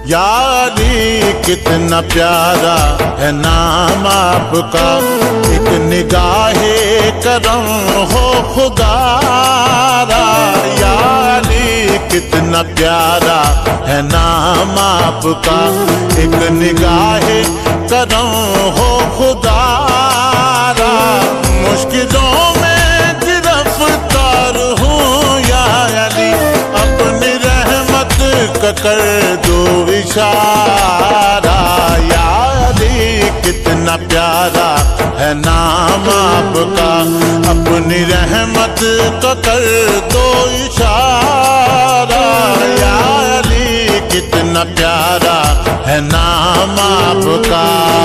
या अली कितना प्यारा है नाम आपका, एक निगाहे करम हो खुदारा। या अली कितना प्यारा है नाम आपका, एक निगाहे करम हो खुदारा। मुश्किलों में गिरफ्तार हूँ या अली, अपनी रहमत का कर दो इशारा। या अली कितना प्यारा है नाम आपका, अपनी रहमत का कर दो इशारा। या अली कितना प्यारा है नाम आपका।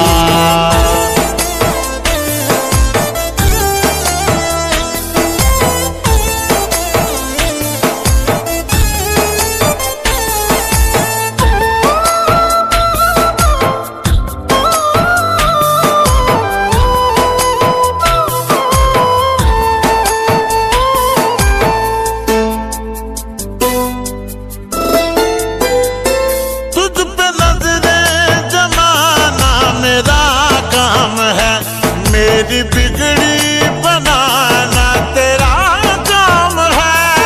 मेरी बिगड़ी बनाना तेरा काम है,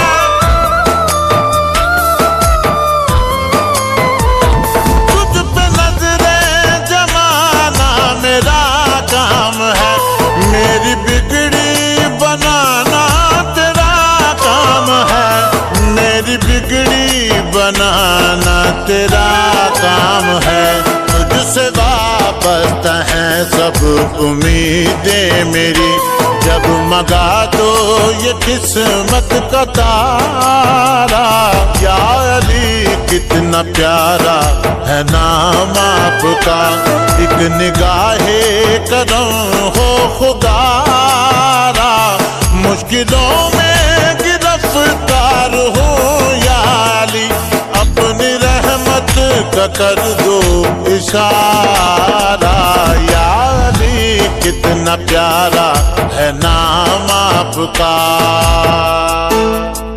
तुझ पे नजरें जमाना मेरा काम है। मेरी बिगड़ी बनाना तेरा काम है, मेरी बिगड़ी बनाना तेरा काम है। तुझसे वाबस्ता है सब उम्मीदें मेरी, जब मगा तो ये किस्मत का तारा। या अली कितना प्यारा है नाम आपका, एक निगाहे करम हो खुदारा। मुश्किलों में गिरफ्तार हूँ या अली, अपनी रहमत का कर दो इशारा। या अली कितना प्यारा है नाम आपका।